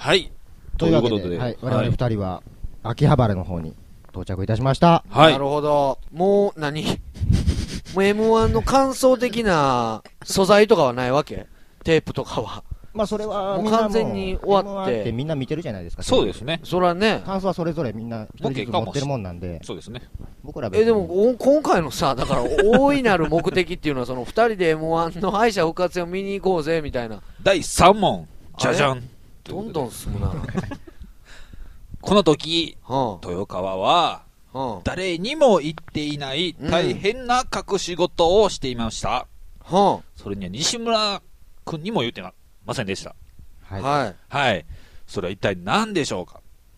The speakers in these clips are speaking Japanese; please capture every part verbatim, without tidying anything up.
はい。 というわけで、ではい、我々二人は秋葉原の方に到着いたしました。 はい。なるほど。もう何もう エムワン の感想的な素材とかはないわけ？テープとかは。 まあそれはもう完全に終わって。 ってみんな見てるじゃないですか。 そうですね。 それはね。 感想はそれぞれみんな一人ずつ持ってるもんなんで。 そうですね。 僕らえ、でも今回のさ、だから大いなる目的っていうのはその二人で エムワン の敗者復活戦を見に行こうぜみたいな。 だいさん問。じゃじゃん。 どんどん進むな。 この時、はあ、豊川は、はあ、誰にも言っていない大変な隠し事をしていました。はあ、それには西村君にも言ってませんでした。 はい。 はい。それは一体何でしょうか。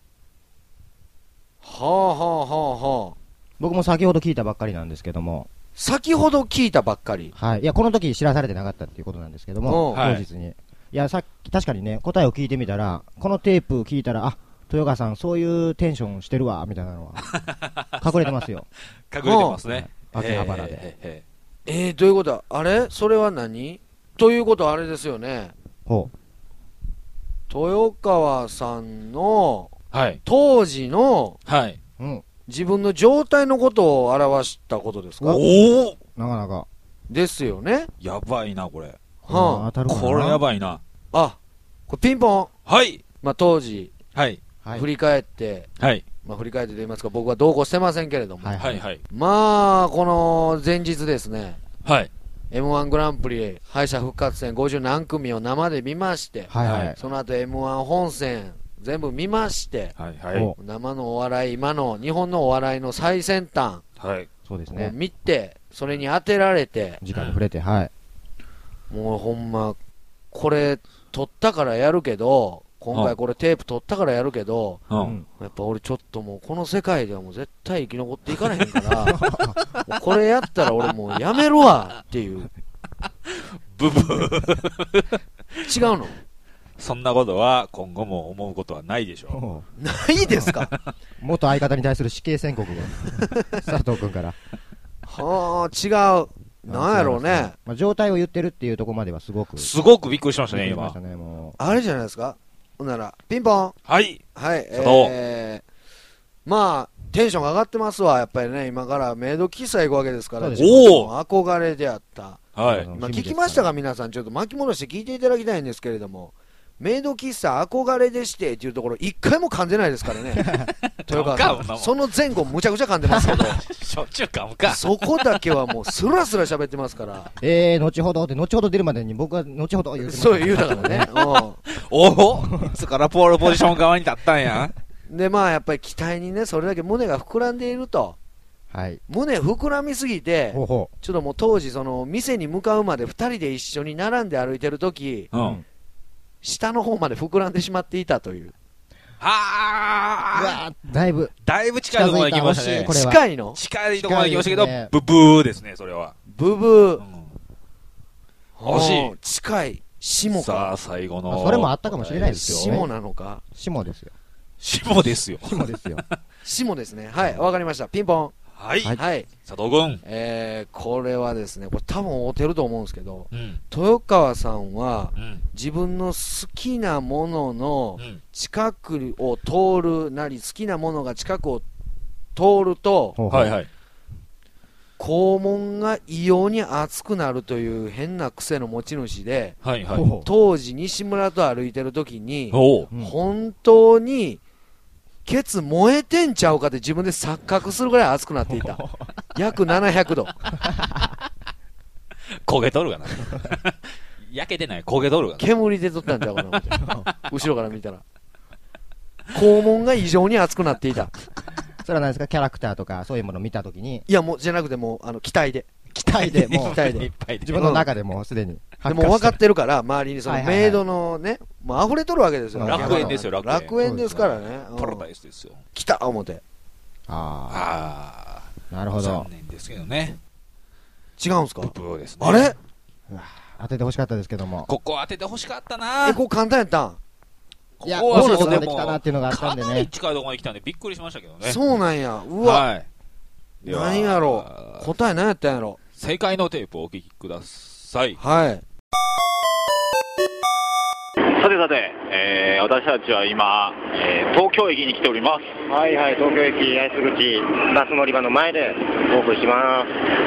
はあはあはあはあ。 僕も先ほど聞いたばっかりなんですけども。 先ほど聞いたばっかり。 はい。いや、この時知らされてなかったっていうことなんですけども、当日に。いや、さっき、確かにね、答えを聞いてみたら、このテープ聞いたら、あ、豊川さん、そういうテンションしてるわ、みたいなのは、隠れてますよ。 隠れてますね。 秋葉原で。 えー、えー、どういうことだあれそれは何ということはあれですよね。 ほう。 豊川さんの、 はい、 当時の、 はい、 うん、自分の状態のことを表したことですか？ おお、 なかなか。 ですよね。 やばいな、これ。 はあ、当たるかな。 これやばいな。 あ、これピンポン。 はい。 まあ当時、 はい。 振り返って、 はい。 まあ振り返ってと言いますか、僕は同行してませんけれども。 はいはいはい。 まあ、この前日ですね。 はい。 エムワン グランプリ敗者復活戦ごじゅう何組を生で見まして、 はいはい、 その後 エムワン 本戦全部見まして、 はいはい、 生のお笑い、今の日本のお笑いの最先端、 はい、 そうですね、 見て、それに当てられて、 時間に触れて、はい、 もうほんま、これ、撮ったからやるけど、今回これテープ撮ったからやるけど、うん、やっぱ俺ちょっともうこの世界ではもう絶対生き残っていかれへんからこれやったら俺もうやめるわっていうブブー違うの？ そんなことは今後も思うことはないでしょう。ないですか？ 元相方に対する死刑宣告が佐藤君からはあ、違う。なんやろうね。 まあ、状態を言ってるっていうところまではすごくすごくびっくりしましたね今。 ね、もうあれじゃないですか。ほんならピンポン。 はいはい。えー、まあテンションが上がってますわ。やっぱりね、今からメイド喫茶行くわけですから。おお。憧れであった。 はい。 まあ聞きましたか皆さん。ちょっと巻き戻して聞いていただきたいんですけれども。メイド喫茶憧れでしてっていうところ一回も噛んでないですからね。豊川さんその前後むちゃくちゃ噛んでますけどしょっちゅう噛むか。 そこだけはもうスラスラ喋ってますから。 えー後ほどって後ほど出るまでに僕は後ほど言うてました、ね、そう言うたからね。 おおいつからポールポジション側に立ったんや。 でまあやっぱり期待にねそれだけ胸が膨らんでいると。 はい、 胸膨らみすぎてほうほうちょっともう当時その店に向かうまでふたりで一緒に並んで歩いてるとき、うん下の方まで膨らんでしまっていたという。 はあ、だいぶだいぶ近いところまで来ましたね。 近いの近いところまで来ましたけど、ね、ブブーですねそれは。 ブブー、 うん、惜しい。 近い下か。 さあ最後のそれもあったかもしれないですよ。 下なのか。 下ですよ。 下ですよ。 下ですよ。 下ですね。はい、わかりました。ピンポン。 はい、 はい、 佐藤君、 えー、これはですね、これ多分合うてると思うんですけど、うん、豊川さんは、うん、自分の好きなものの近くを通るなり、好きなものが近くを通ると、 はいはい、 肛門が異様に熱くなるという変な癖の持ち主で、 はいはい、 当時西村と歩いてる時に、本当にケツ燃えてんちゃうかって自分で錯覚するぐらい熱くなっていた。約ななひゃくど。 焦げとるがな。焼けてない、焦げとるがな。 煙でとったんちゃうかな思って後ろから見たら肛門が異常に熱くなっていた。 それは何ですか、キャラクターとかそういうものを見たときに。 いやもうじゃなくてもうあの期待で期待でもう期待で自分の中でもうすでにでも分かってるから周りにそのメイドのねもう溢れとるわけですよ。 楽園ですよ。楽園楽園ですからね。 パラダイスですよ。 来た思て。 ああ、なるほど。 残念ですけどね。 違うんすか。 ブですね。 あれ当ててほしかったですけども。 ここ当ててほしかったな。 え、ここ簡単やったん。 いや、ここまで来たなっていうのがあったんでね。 かなり近いところまで来たんでびっくりしましたけどね。 そうなんや。うわ。 はい。 何やろう。答え何やったんやろ。 正解のテープをお聞きください。 はい。 さてさて、えー、私たちは今、えー、東京駅に来ております。 はいはい、東京駅八重洲口バス乗り場の前でお送りします。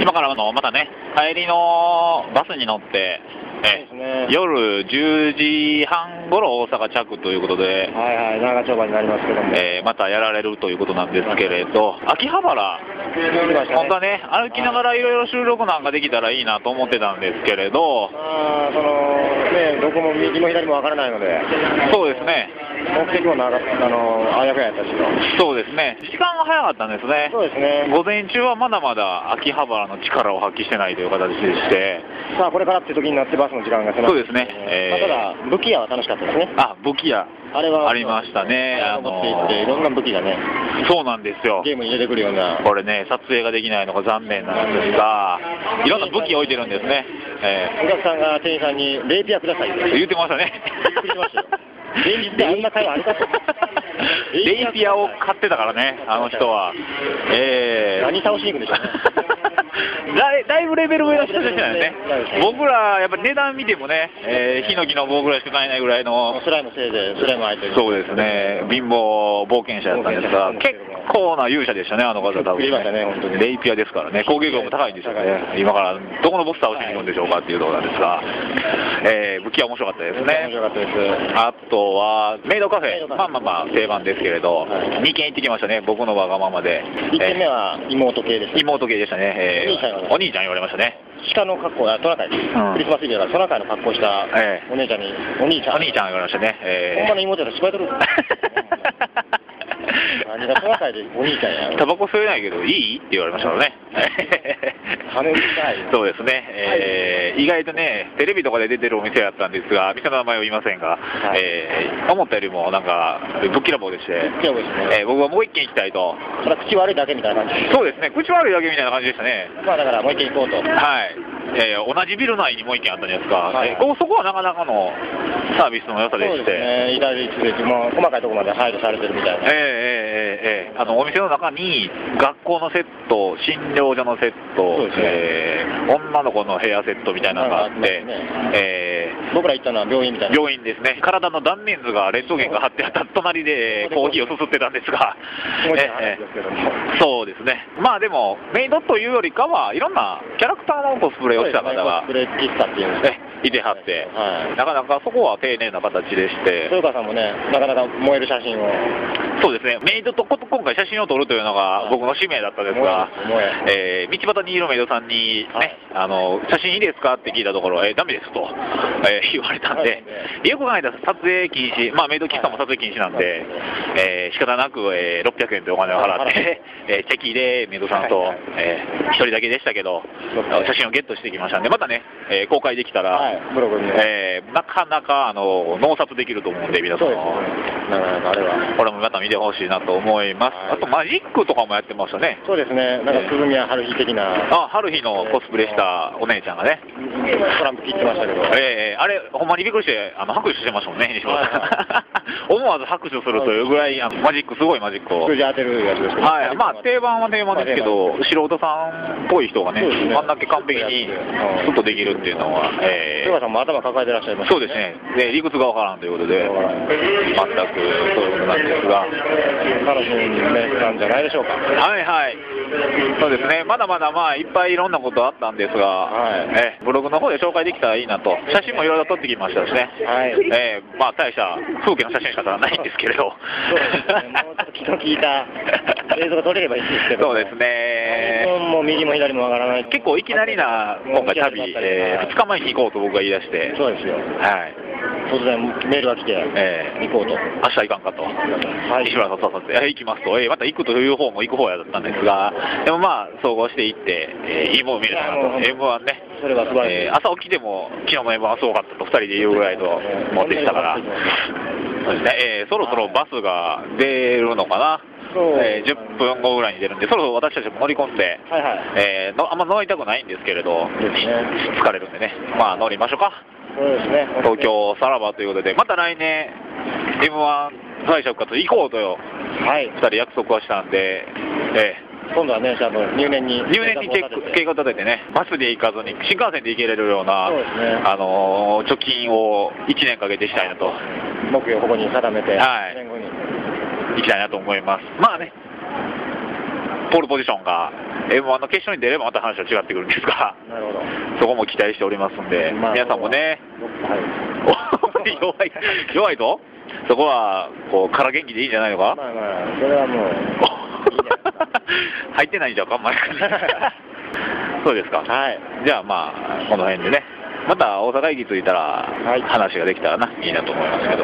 今からあのまたね、帰りのバスに乗って、えね、夜じゅうじはんごろ大阪着ということで、 はいはい、長丁場になりますけども、 えー、またやられるということなんですけれど、秋葉原、ね、本当はね、歩きながらいろいろ収録なんかできたらいいなと思ってたんですけれど、 あそのね、どこも右も左もわからないので、 そうですね、 目的もなかあのあやふややったし、 そうですね、時間が早かったんですね、 そうですね、 午前中はまだまだ秋葉原の力を発揮してないという形でして、 さあこれからって時になってバスの時間が迫って、 そうですね、えーまあ、ただ武器屋は楽しかったですね。 あ、武器屋あれはありましたね。 あの持っていっていろんな武器がね、 そうなんですよ。 ゲームに入れてくるような。 これね、撮影ができないのが残念なんですが、いろんな武器置いてるんですね。 えー、お客さんが店員さんにレイピアくださいって言ってましたね。 びっくりしましたよ。現実であんな会話あるかと。 レイピアを買ってたからね、あの人は。えー、 何倒しに行くんでしょうね。 だいだいぶレベル上の人たちなんですね。僕ら、やっぱ値段見てもね、えー、ヒノキの棒ぐらいしか買えないぐらいの。 スライムせいで、スライム相手に。 そうですね、貧乏冒険者やったんですが、結構な勇者でしたね、あの方多分、ね。レイピアですからね、攻撃力も高いんですよね。今からどこのボス倒しに行くんでしょうかっていうところなんですが、えー、武器は面白かったですね。 面白かったです。 あとは、メイドカフェ、まあまあまあ定番ですけれど、にけん行ってきましたね、僕のわがままで。 いってんめは妹系でした。 妹系でしたね。えー、お兄ちゃん言われましたね。 鹿の格好、トナカイ、うん、クリスマスイブだからトナカイの格好したお姉ちゃんに、お兄ちゃん。 お兄ちゃん言われましたね。 えー、ほんまの妹だと芝居とる。何がトナカイでお兄ちゃんや。 タバコ吸えないけどいいって言われましたからね。 羽みたい。 そうですね、えー、意外とね、テレビとかで出てるお店やったんですが、店の名前は言いませんが、はい、えー、思ったよりもなんか、ぶっきらぼうでして、 ぶっきらぼうですね、 えー、僕はもう一軒行きたいと。 それは口悪いだけみたいな感じ。 そうですね、口悪いだけみたいな感じでしたね。 まあだからもう一軒行こうと。 はい。えー、同じビル内にもう一軒あったんじゃないですか、 はい、 えー、そこはなかなかのサービスの良さでして、そうですね、至れり尽くせり、もう細かいところまで配慮されてるみたいな、 えーえーえーえー、あのお店の中に学校のセット、診療所のセット、ね、えー、女の子のヘアセットみたいなのがあって、ね、えー、僕ら行ったのは病院みたいな、 病院ですね、体の断面図がレントゲンが貼ってあった隣でコーヒーをすすってたんですが、 えー、そうですね、まあでも、メイドというよりかは、いろんなキャラクターのコスプレをした方が。 喫茶っていうんですか、 いてはって、はい、なかなかそこは丁寧な形でして、 豊川さんもね、なかなか燃える写真を、 そうですね、メイドと今回、写真を撮るというのが僕の使命だったんですが、えー、道端にいるメイドさんに、ね、はい、あの写真いいですかって聞いたところ、えー、ダメですと、えー、言われたんで、はい、よく考えたら撮影禁止、まあ、メイド喫茶も撮影禁止なんで、えー、仕方なく、えー、ろっぴゃくえんというお金を払って、えー、チェキでメイドさんと、はいはい、えー、ひとりだけでしたけど、写真をゲットしてきましたんで、またね、えー、公開できたら、はい、ブログに、えー、なかなかあの納撮できると思うんで、皆さん、 なかなかあれはこれもまた見てほしいなと思います、はい、あとマジックとかもやってましたね。 そうですね、なんか鈴宮春日的な、 あ、春日のコスプレしたお姉ちゃんがね、 トランプ切ってましたけど、 えー、あれ、ほんまにびっくりして、あの拍手してましたもんね、西村さん、はいはい、思わず拍手するというぐらい、あのマジック、すごいマジックを、 数字当てるやつですけど、はい、まあ、定番は定番ですけど、素人さんっぽい人がね、ね、あんだけ完璧にすっとできるっていうのは、 えー、豊川さんも頭抱えてらっしゃいます、 ね、そうですね、で理屈がわからんということで、全くそういうことなんですが、 楽しみなんじゃないでしょうか。 はいはい、そうですね、まだまだまあいっぱいいろんなことあったんですが、はい、えブログの方で紹介できたらいいなと、写真もいろいろ撮ってきましたしね、はい、えー、まあ大した風景の写真しか撮らないんですけれど、 そうですね、もうちょっと気の利いた映像が撮れればいいんですけど、 そうですね、 もう右も左もわからない、 結構いきなりな今回旅、えー、ふつかまえに行こうと僕が言い出して、 そうですよ、 はい、 突然メールが来て、えー、行こうと、 明日行かんかと、はい、西村さんと誘って、行きますと、えー、また行くという方も行く方やったんですが、でもまあ、総合して行って、えー、いいもの見れたなと、エムワン ね、 それは素晴らしい、 えー、朝起きても、昨日の エムワン すごかったと、ふたりで言うぐらいと思ってきたから、そうですね、えー、そろそろバスが出るのかな。えー、じゅっぷんごぐらいに出るんで、そろそろ私たちも乗り込んで、はいはい、えー、のあんま乗りたくないんですけれど、ね、疲れるんでね、まあ乗りましょうか。 そうですね、 東京さらばということで、また来年、エムワン 敗者復活行こうとよ、はい、ふたり約束はしたんで、えー今度はね、あの入念に入念にチェック計画を立ててね、バスで行かずに新幹線で行けれるような、 そうですね、 あのー、貯金をいちねんかけてしたいなと、 目標をここに定めて、 はい、 年後に行きたいなと思います。まあね、ポールポジションが エムワン の決勝に出ればまた話は違ってくるんですが、 なるほど、 そこも期待しておりますんで、まあ、皆さんもね、はい、弱い弱いぞ、そこはこう空元気でいいんじゃないのか。 まあまあ、それはもういいんじゃないですか。 入ってないんじゃんか、あんまり。そうですか。 はい。 じゃあまあこの辺でね、また大阪駅着いたら話ができたらな、いいなと思いますけど。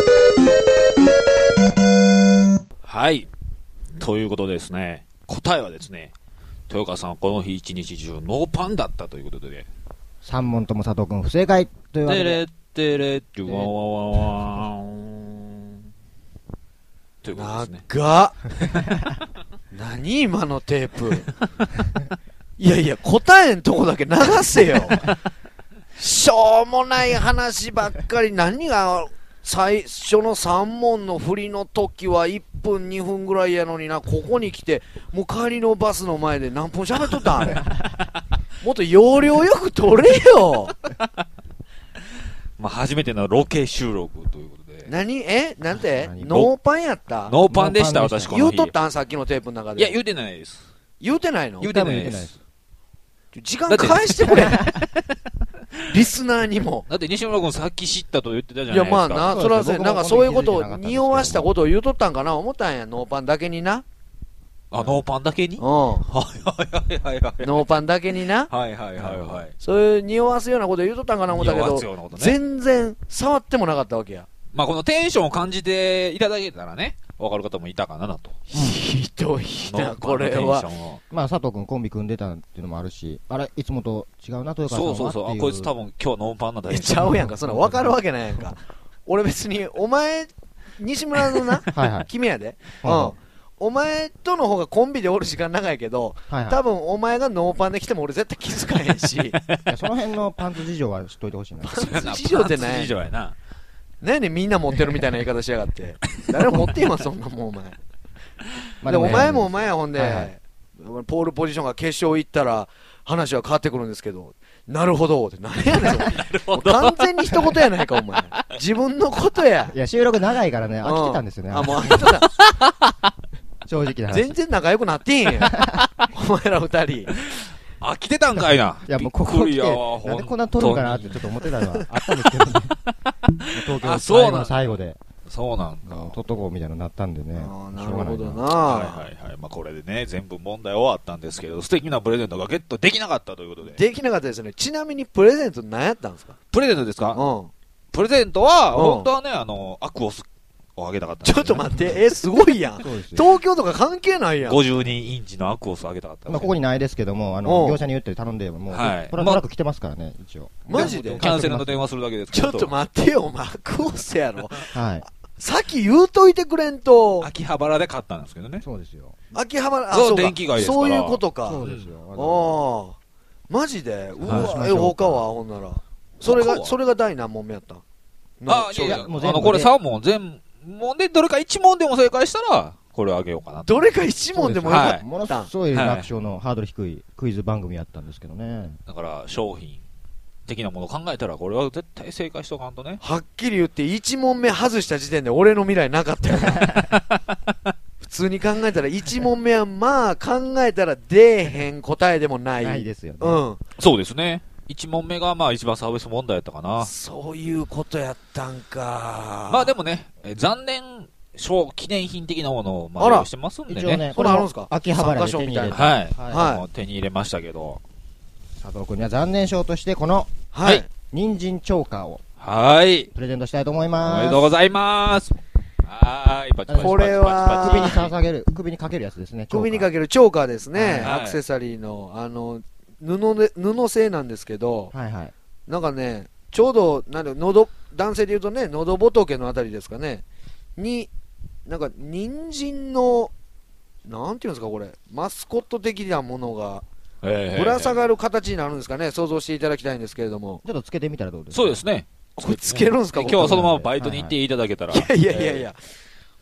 はい。ということでですね、答えはですね、豊川さんはこの日一日中ノーパンだったということで、ね、 さん問とも佐藤君不正解というわけで。 てれってわわわわんということですね。 長っ何今のテープいやいや答えんとこだけ流せよしょうもない話ばっかり。何が最初のさん問の振りの時はいっぷんにふんぐらいやのにな、ここに来てもう帰りのバスの前で何分喋っとったんあれもっと要領よく撮れよまあ初めてのロケ収録ということで。 何えなんて何ノーパンやった？ ノーパンでした、私この日。 言うとったんさっきのテープの中で。 いや、言うてないです。 言うてないの？ 言うてないです。 時間返してくれリスナーにも。 だって西村君さっき知ったと言ってたじゃないですか。 いやまあな、それはね、なんかそういうことを匂わしたことを言うとったんかな思ったんや、ノーパンだけにな。 あ、ノーパンだけに？うん。はいはいはいはい。 ノーパンだけにな。 はいはいはいはい。 そういう匂わすようなことを言うとったんかな思ったけど、全然触ってもなかったわけや。 まあこのテンションを感じていただけたらね、わかる方もいたかなと。 ひどいな、これは。 まあ佐藤君コンビ組んでたっていうのもあるし、あれ、いつもと違うな、豊川さんは。 そうそうそう、あ、こいつ多分今日ノーパンなだけちゃうやんか、そんな分かるわけないやんか。俺別に、お前、西村のな、はいはい、君やで。うん。お前との方がコンビでおる時間長いけど、はいはい、多分お前がノーパンで来ても俺絶対気づかへんしその辺のパンツ事情は知っといてほしいな。 パンツ事情ってない。 パンツ事情やな。 何やねんみんな持ってるみたいな言い方しやがって誰も持ってんわそんなもんお前まあでもお前もお前やほんで、はいはい、ポールポジションが決勝行ったら話は変わってくるんですけど、なるほどって何やねんそれ完全に一言やないかお前自分のことや。 いや収録長いからね、飽きてたんですよね、うん、 あもう飽きてた正直な話全然仲良くなってんやお前ら二人飽きてたんかいな。 いやもうここ来てなんでこんな撮るんかなってちょっと思ってたのはあったんですけどね東京最後の最後でそうなんだ撮っとこうみたいなのなったんでね。 あなるほどな。 はいはいはい。まあこれでね全部問題終わったんですけど、素敵なプレゼントがゲットできなかったということで。 できなかったですね。ちなみにプレゼント何やったんですか？ プレゼントですか？ うん。 プレゼントは本当はねあのアクオスをあげたかった、ね、 ちょっと待って、え、すごいやん。東京とか関係ないやん。 ごじゅうにインチのアクオスをあげたかった、ね。 まあここにないですけども、あの業者に言って頼んでもう、はい、トラック来てますからね、一応。 マジで？ キャンセルの電話するだけですけど。ちょっと待ってよ、お前、アクオスやろ。 はい。 さっき言うといてくれんと。 秋葉原で買ったんですけどね。 そうですよ。 秋葉原、あ、 そう電気街ですから。 そういうことか。 そうですよ。 ああ。マジで？うわ、え、他はほんなら。それが、それが第何問目やったん？ あ、いやいや、あの、これさん問全問で、どれかいち問でも正解したら、これあげようかな。 どれかいち問でもよかった。 ものすごい楽勝のハードル低いクイズ番組やったんですけどね。 だから、商品的なものを考えたら、これは絶対正解しとかんとね。 はっきり言っていち問目外した時点で俺の未来なかったよ。普通に考えたらいち問目はまあ考えたら出えへん答えでもない。 ないですよね。 うん。 そうですね。いち問目がまあ一番サービス問題やったかな。 そういうことやったんか。 まあでもね、え残念賞記念品的なものをまあ用意してますんでね。 一応ね、 これあるんですか？ 秋葉原で手に入れた。 はい。 はい。 手に入れましたけど。 佐藤君には残念賞としてこの、 はい。 人参チョーカーを。 はい。 プレゼントしたいと思います。 おめでとうございます。はい。パチパチパチパチパチ。 これは、 首に捧げる、首にかけるやつですね。 首にかけるチョーカーですね。アクセサリーの、あの、布で、布製なんですけど、 はいはい。 なんかね、ちょうど、なんで、喉、男性で言うとね、喉仏のあたりですかね、に、なんか、人参の、なんていうんですか、これ、マスコット的なものが、ぶら下がる形になるんですかね、想像していただきたいんですけれども。 ちょっとつけてみたらどうですか？ そうですね。 これつけるんですか？ 今日はそのままバイトに行っていただけたら。 いやいやいやいや。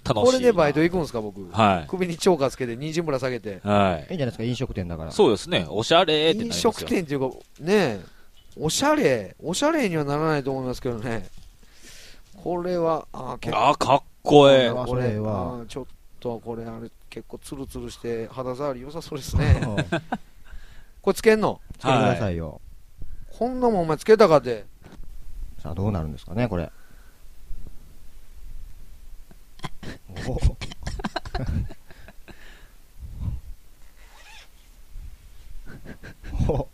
楽しい。 これでバイト行くんですか、僕。 はい。 首にチョーカーつけて、人参ぶら下げて。 はい。 いいんじゃないですか、飲食店だから。 そうですね。おしゃれってなり飲ますよ。 食店っていうか、ねえ、おしゃれ、おしゃれにはならないと思いますけどね。これは、あ、 結構。あ、かっこええ。 これは、ちょっと、これ、あれ、結構ツルツルして、肌触り良さそうですね。これつけんの？ つけてくださいよ。 こんなもんお前つけたかて。 さあ、どうなるんですかね、これ。おお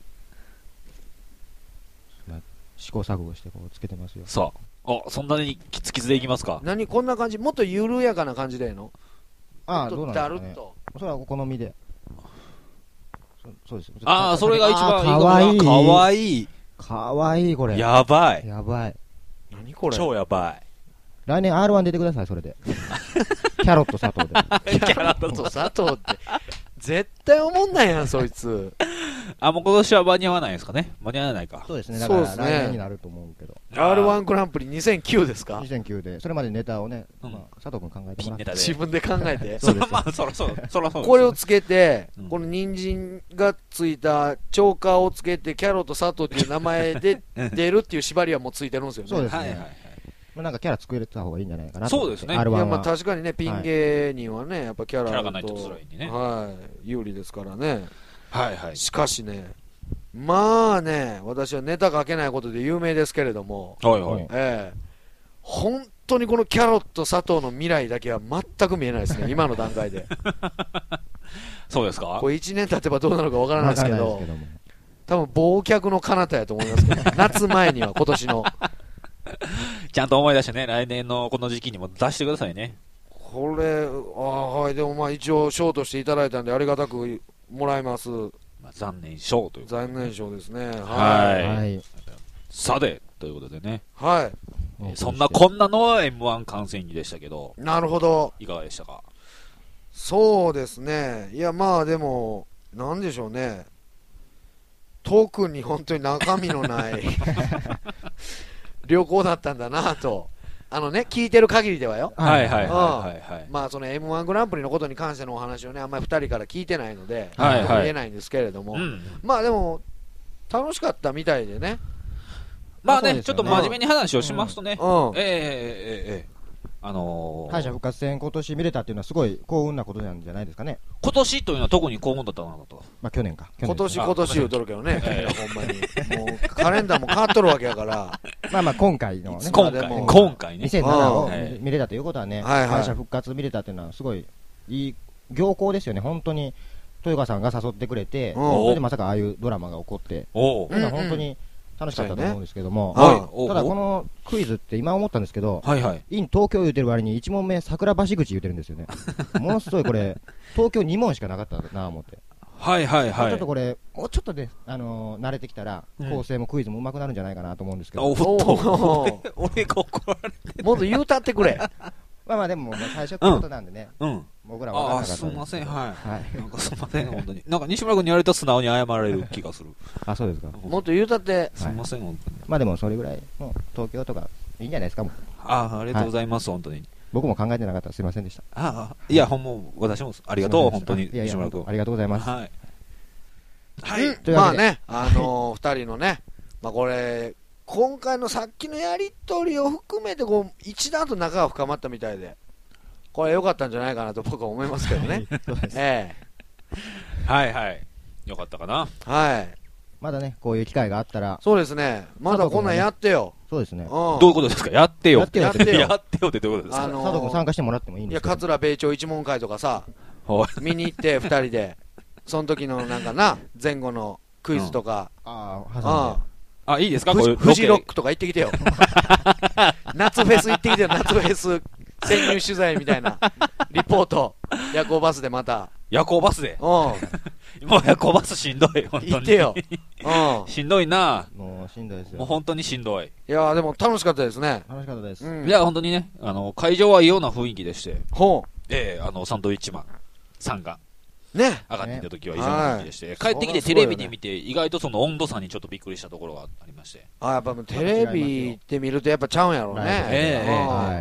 試行錯誤してこうつけてますよ。 さあ、あ、そんなにキツキツでいきますか？ 何こんな感じ？もっと緩やかな感じでいいの？ ああ、どうなんですかね。 だるっと。 それはお好みで。そそうです。 ああ、それが一番いいかもな。かわいい。 かわいい。 かわいい、これ。 やばい。 やばい。 何これ？ 超やばい。 来年 アールワン 出てください、それで。キャロット佐藤で。 キャロット佐藤って。絶対思んないやん、そいつ。 あ、もう今年は間に合わないですかね。間に合わないか。 そうですね。だから来年になると思うけど。 アールワン グランプリにせんきゅうですか？ にせんきゅうで。それまでネタをね、まあ、佐藤君考えてもらって。 自分で考えて。 そらまあ、そらそう。そらそう。 これをつけて、この人参がついたチョーカーをつけて、キャロット佐藤っていう名前で出るっていう縛りはもうついてるんですよね。 そうですね。なんかキャラ作れた方がいいんじゃないかなと。 そうですね。 いや、まあ確かにね、ピン芸人はね、やっぱキャラと、 キャラがないと辛いんでね。 はい、有利ですからね。 はいはい。 しかしね、まあね、私はネタ書けないことで有名ですけれども、 はいはい。 ええ、本当にこのキャロット佐藤の未来だけは全く見えないですね、今の段階で。 そうですか？ これいちねん経てばどうなるかわからないですけど、多分忘却の彼方やと思いますけど、夏前には今年の。 ちゃんと思い出してね、来年のこの時期にも出してくださいね。 これ、ああ、はい、でもまあ一応賞としていただいたんでありがたくもらいます。 まあ、残念賞という残念賞ですね。 はい。 はい。 さて、ということでね。 はい。 えー、そんなこんなの エムワン 観戦記でしたけど。 なるほど。 いかがでしたか？ そうですね。いや、まあでも、なんでしょうね。特に本当に中身のない旅行だったんだなと。あのね、聞いてる限りではよ。 はいはいはいはい、はい。 まあその エムワン グランプリのことに関してのお話をね、あんまりふたりから聞いてないので、 はいはい、 言えないんですけれども、 うん、 まあでも、楽しかったみたいでね。 まあね、ねちょっと真面目に話をしますとね、 うんうん、 ええええええあのー、 敗者復活戦今年見れたっていうのはすごい幸運なことなんじゃないですかね。 今年というのは特に幸運だったなと。 まあ去年か。 去年今年今年言うとるけどね、えー、ほんまに。もうカレンダーも変わっとるわけやから。 まあまあ今回のね。 今回、今回ね。 にせんななを見れたということはね、 はいはい、 敗者復活見れたっていうのはすごいいい行幸ですよね。本当に豊川さんが誘ってくれて、それでまさかああいうドラマが起こって、 おー本当に楽しかったと思うんですけども、 ねはい、 ただこのクイズって今思ったんですけど、 はいはい、 イン東京言うてる割にいち問目桜橋口言うてるんですよね。ものすごいこれ東京に問しかなかったなと思って。 はいはいはい。 ちょっとこれもうちょっとね、あのー、慣れてきたら、うん、構成もクイズも上手くなるんじゃないかなと思うんですけど。 おっと俺が怒られてもっと言うたってくれ。 まあまあでも最初ってことなんでね。 うん。 僕らは分からなかった。 あ、すみません、はい。はい。なんかすみません、本当に。なんか西村君に言われたら素直に謝られる気がする。 あ、そうですか。 もっと言うたって。 すみません、本当に。 まあでもそれぐらい、もう東京とかいいんじゃないですか、もう。 ああ、ありがとうございます、本当に。 僕も考えてなかったらすみませんでした。 ああ、いや、ほんま、私もありがとう、本当に、西村君。 ありがとうございます。 はい。 はい。まあね、あの、二人のね、まあこれ、今回のさっきのやりとりを含めて、こう、一段と仲が深まったみたいで、これ良かったんじゃないかなと僕は思いますけどね。ええ。はいはい。よかったかな。 はい。 まだね、こういう機会があったら。 そうですね。まだこんなんやってよ。 そうですね。 どういうことですか？やってよ。 やってよ。 やってよ。やってよってどういうことですか？ 佐藤君参加してもらってもいいんですか？ いや、桂米朝一問会とかさ、見に行って二人で、その時のなんかな、前後のクイズとか。 ああ、 あ、いいですか？ フジロックとか行ってきてよ。夏フェス行ってきてよ、夏フェス。潜入取材みたいなリポート、夜行バスでまた。 夜行バスで。 うん。 もう夜行バスしんどい。本当に。 行ってよ。 うん。しんどいな。 もうしんどいですよ。 もう本当にしんどい。 いやーでも楽しかったですね。 楽しかったです。 うん、いや本当にね、あの会場は異様な雰囲気でして。 ほう。 ええー、あのサンドウィッチマンさんが。 ね。 上がっていた時は異常な雰囲気でして、ね、帰ってきてテレビで見て、意外とその温度差にちょっとびっくりしたところがありまして。 あ、やっぱテレビって見るとやっぱちゃうんやろうね。 ええー、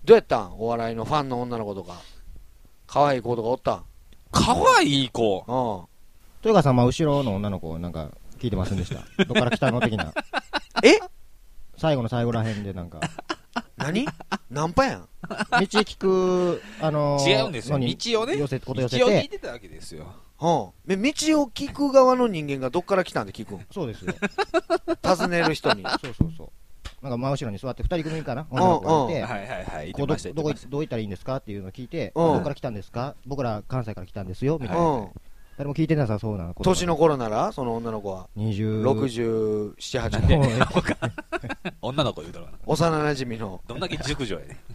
どうやったんお笑いのファンの女の子とか。可愛い子とかおったん可愛い子。 うん。 豊川さん、まあ、後ろの女の子、なんか、聞いてませんでした。どっから来たの的な。 え最後の最後らへんで、なんか。 何ナンパやん。 道聞く、あのー、 違うんですよ。道をね。 寄せ、こと寄せて。道を聞いて。 てたわけですよ。 うん。道を聞く側の人間がどっから来たんで聞くんそうですよ。 尋ねる人に。 そうそうそう。なんか真後ろに座って二人組かな女の子がいて、 はいはいはい。 こうど、どこ、どう行ったらいいんですかっていうのを聞いて、どこから来たんですか僕ら関西から来たんですよ、みたいな。誰も聞いてなさそうなこと。 年の頃ならその女の子は。 にじゅう。 ろくじゅうなな、はちねん。 女の子言うだろうな。 幼馴染の。 どんだけ熟女やね。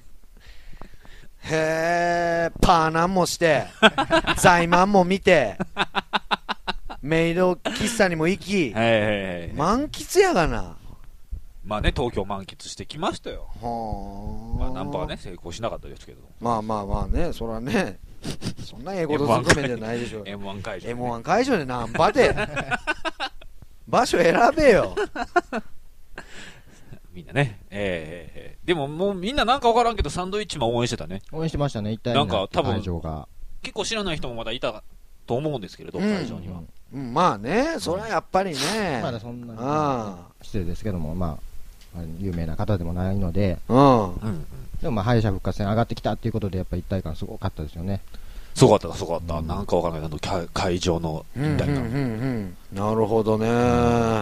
へー、パーナンもして、財満も見て、メイド喫茶にも行き、 はいはいはい。 満喫やがな。 まあね、東京満喫してきましたよ。 はまあナンパはね、成功しなかったですけど。 まあまあまあね、そらね、そんな英語とずくめじゃないでしょ。 エムワン 会場、 ね。エムワン 会場でナンパで。場所選べよ。 みんなね。ええー、でももうみんななんかわからんけど、サンドイッチマン応援してたね。 応援してましたね、一体なんか多分、 会場が。 結構知らない人もまだいたと思うんですけれど、うん、会場には。 うん、まあね、それはやっぱりね。 まだそんなに、ね、失礼ですけども、まあ、有名な方でもないので、 うん。 でもまあ敗者復活戦上がってきたっていうことで、やっぱり一体感すごかったですよね。 すごかった、すごかった。うん、なんかわからないけど、会場の一体感。うんうんうんうん、なるほどね、うん。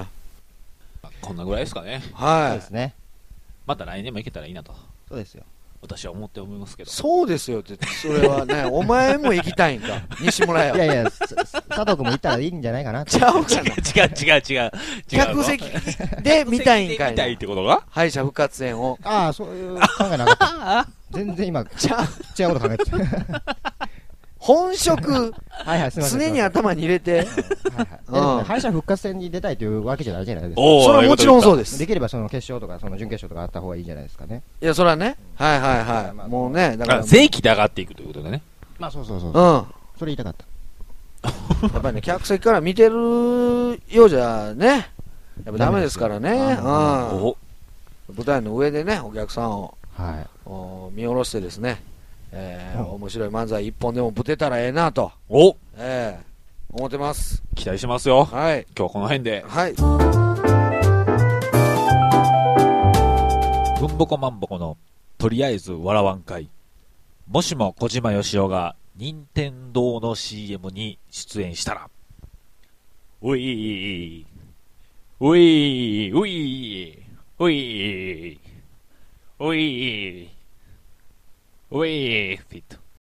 こんなぐらいですかね。 はい。 そうですね。 また来年も行けたらいいなと。 そうですよ。 私は思って思いますけど。 そうですよって、それはね、お前も行きたいんか、西村や。 いやいや、佐藤君も行ったらいいんじゃないかなって。 ちゃうかな。 違う違う違う。 客席で見たいんかいな。 見たいってことが敗者復活戦を。 ああ、そういう考えなかった。全然今、ちゃ違うこと考えてた。 本職、 はいはい、すみません。 常に頭に入れて。 敗者復活戦に出たいというわけじゃないじゃないですか。 それはもちろんそうです。 できればその決勝とか、その準決勝とかあった方がいいじゃないですかね。 いや、それはね。はいはいはい。もうね、 だから。正規で上がっていくということでね。 まあそうそうそう。 うん。 それ言いたかった。 やっぱりね、客席から見てるようじゃね、やっぱダメですからね。うん。舞台の上でね、お客さんを見下ろしてですね。えー、面白い漫才一本でもぶてたらええなと。 おええー、思ってます。 期待しますよ。 はい。 今日はこの辺で。 はい。 文ボコマンボコのとりあえず笑わん会。もしも小島よしおが任天堂の シーエム に出演したら。ういー。ういー。ういー。ういー。ういー。ウィーフィット。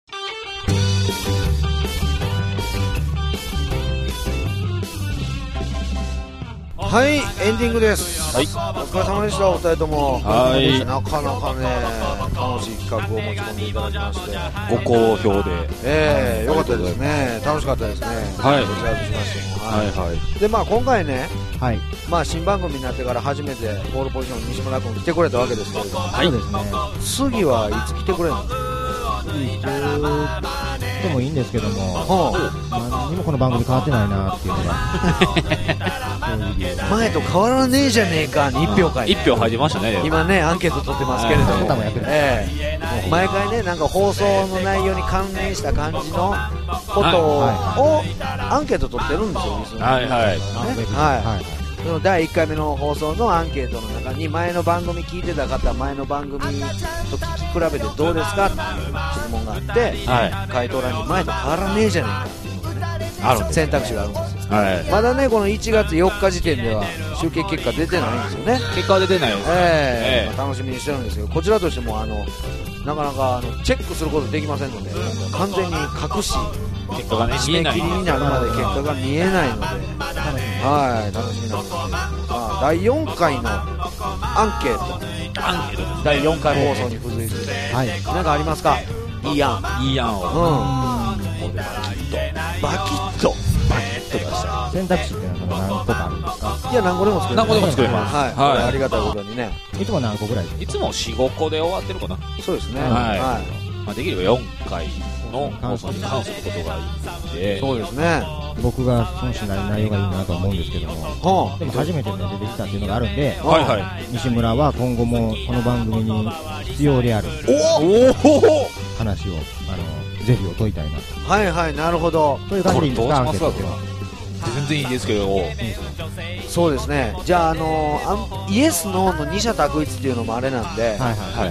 はい、エンディングです。はい、お疲れ様でした、お二人とも。 はい。 なかなかね、楽しい企画を持ち込んでいただきまして。 ご好評で。 ええー、よかったですね。楽しかったですね。 はい。 こちらとしましても。 はいはい。 で、まあ今回ね、 はい。 まあ新番組になってから初めてボールポジションに西村君来てくれたわけですけれども。 はい。そうですね。 次はいつ来てくれるんですか？ いつでもいいんですけども、何にもこの番組変わってないなっていうのが前と変わらねえじゃねえかにいっぴょうかいいっぴょう入りましたね。 今ねアンケート取ってますけれども、 ええ毎回ねなんか放送の内容に関連した感じのことをアンケート取ってるんですよ。 はいはいはい。そのだいいっかいめの放送のアンケートの中に前の番組聞いてた方前の番組と聞き比べてどうですかっていう質問があって、はい、回答欄に前と変わらねえじゃねえかっていうある選択肢があるんですよ、はい、まだねこのいちがつよっか時点では集計結果出てないんですよね。 結果は出てないです、 えーえーまあ、楽しみにしてるんですけどこちらとしてもあのなかなかあのチェックすることできませんので完全に隠し結果がね締め切りになるまで結果が見えないのではい楽しみなんですけど、まあ、だいよんかいのアンケートアンケートだいよんかい放送に付随する、はい、なんかありますか？いい案いい案を、うん、ここでバキッとバキッとバキッと出した選択肢っていうのは何個かあるんですか？ いや何個でも作れます何個でも作れます、 はいはい、ありがたいことにねいつも何個ぐらいいつもよん、ごこで終わってるかな。 そうですね、 はい、はいまあ、できればよんかいの放送に関することがいいんで。 そうですね。 僕が損しない内容がいいなとは思うんですけども、はあ、でも初めて、ね、出てきたっていうのがあるんで、 はいはい、 西村は今後もこの番組に必要である話をあのぜひを解いたいなと。 はいはい、なるほど。 そういう感じでいいですか、アンケートでは。 全然いいですけど。 そうですね。じゃあ、あのー、イエスノーの二者択一っていうのもあれなんで、はいはいはい、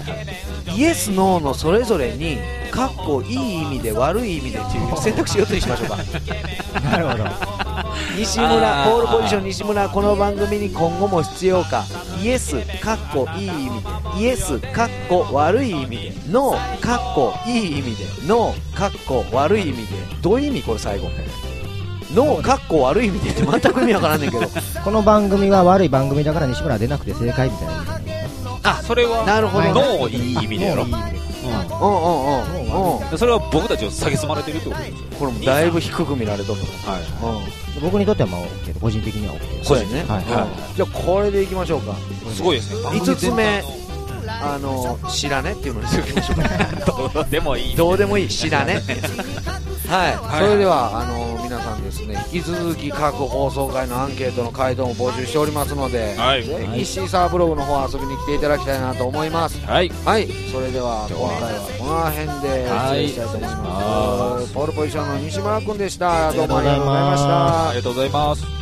イエスノーのそれぞれにかっこいい意味で悪い意味でっていう選択肢をにしましょうか。 なるほど。 西村ポールポジション西村、この番組に今後も必要か。イエスかっこいい意味で、イエスかっこ悪い意味で、ノーかっこいい意味で、ノーかっこ悪い意味で、どういう意味これ最後。ノーかっこ悪い意味でって全く意味わからんねんけど。 この番組は悪い番組だから西村は出なくて正解みたいな意味なんですね。 あ、それはなるほど。 ノーいい意味でやろ。うんうんうんうん。 それは僕たちを蔑まれてるってことですよ。 これもだいぶ低く見られとる。 はい。僕にとってはまあ OK で、個人的には OK。 そうですね。はい。じゃあこれでいきましょうか。 すごいですね。 いつつめ、あの知らねっていうのにしておきましょうか。 どうでもいい。 どうでもいい知らね。はい。それではあの皆さんですね、引き続き各放送回のアンケートの回答も募集しておりますので、はい、ぜひシーサーブログの方遊びに来ていただきたいなと思います。はい。はい。それでは今回はこの辺で失礼したいと思います。ポールポジションの西村君でした。どうもありがとうございました。 ありがとうございます。